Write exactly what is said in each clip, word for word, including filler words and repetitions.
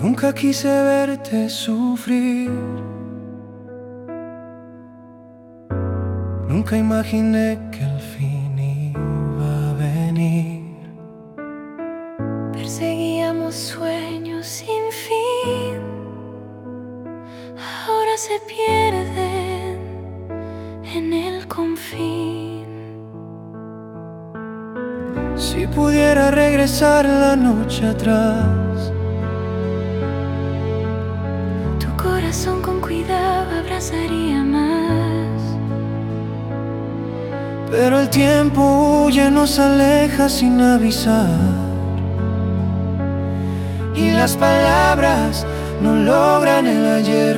Nunca quise verte sufrir. Nunca imaginé que el fin iba a venir. Perseguíamos sueños sin fin, ahora se pierden en el confín. Si pudiera regresar la noche atrás, tu corazón con cuidado abrazaría más. pero el tiempo huye, nos aleja sin avisar, y las palabras no logran el ayer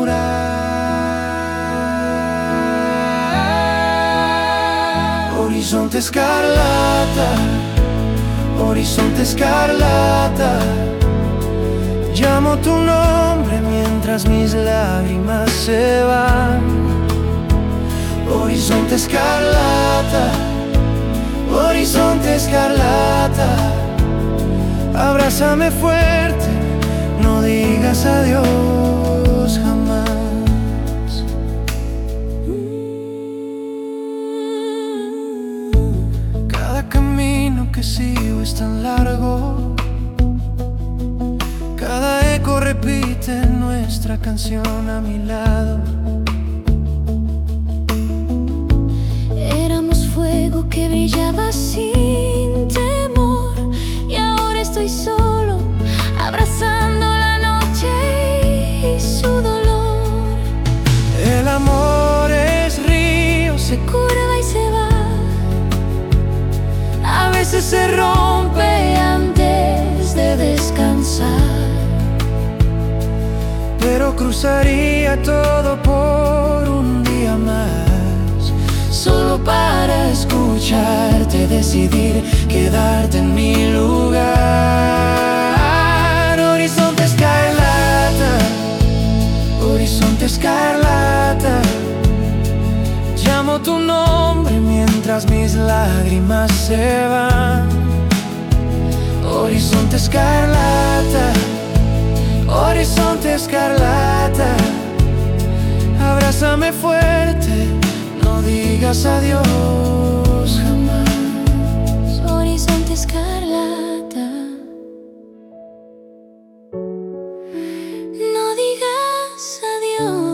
curar. Horizonte escarlata, horizonte escarlata, llamo tu nombre mientras mis lágrimas se van. Horizonte escarlata, horizonte escarlata, abrázame fuerte, no digas adiós jamás. Cada camino que sigo es tan largo, cada eco repite nuestra canción a mi lado. Éramos fuego que brillaba sin temor, y ahora estoy solo, abrazando la noche y su dolor. El amor es río, se Curva y se va, a veces se rompe antes de descansar. pero cruzaría todo por un día más, solo para escucharte decidir quedarte en mi lugar. Horizonte escarlata, horizonte escarlata, llamo tu nombre mientras mis lágrimas se van. Horizonte escarlata, horizonte escarlata, abrázame fuerte, no digas adiós jamás. Horizonte escarlata, no digas adiós.